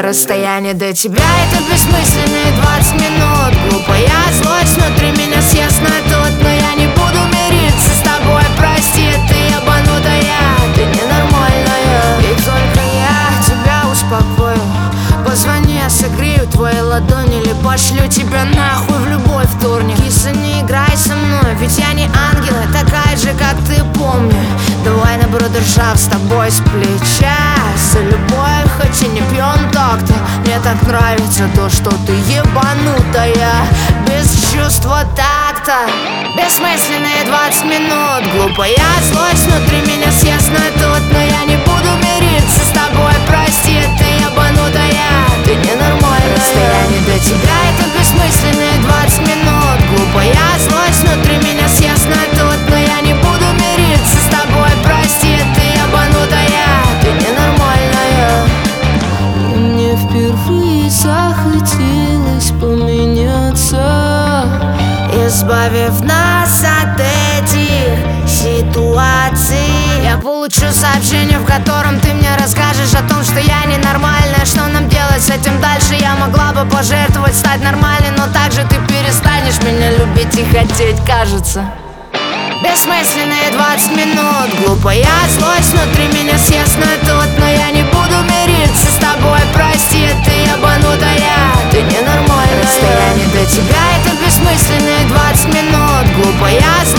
Расстояние до тебя — это бессмысленные 20 минут. Глупая злость внутри меня съестная тут, но я не буду мириться с тобой. Прости, ты ебанутая, ты ненормальная. И только я тебя успокою. Позвони, я согрею твои ладони, или пошлю тебя нахуй в любой вторник. Киса, не играй со мной, ведь я не ангел, я такая же, как ты, помни. Давай на брудершафт с тобой с плеча. За любовь, хоть и не пьем так-то. Мне так нравится то, что ты ебанутая, без чувства такта. Бессмысленные 20 минут. Глупая злость внутри меня съестная тут, но я не буду мириться с тобой. Прости, ты ебанутая, ты ненормальная. Расстояние до тебя — это бессмысленные 20 минут. Глупая злость внутри меня съестная тут, но я не буду мириться с тобой. Прости, ты ебанутая, ты ненормальная. И мне впервые захотелось поменяться, избавив нас от этих ситуаций. Я получу сообщение, в котором ты мне расскажешь о том, что я ненормальная. Что нам делать с этим дальше? Я могла бы пожертвовать, стать нормальной, но также ты перестанешь меня любить и хотеть, кажется. Бессмысленные 20 минут. Глупая злость внутри меня съестная тут, но я не буду мириться с тобой. Прости, ты ебанутая, ты ненормальная. Расстояние до тебя — это бессмысленные 20 минут. Глупая злость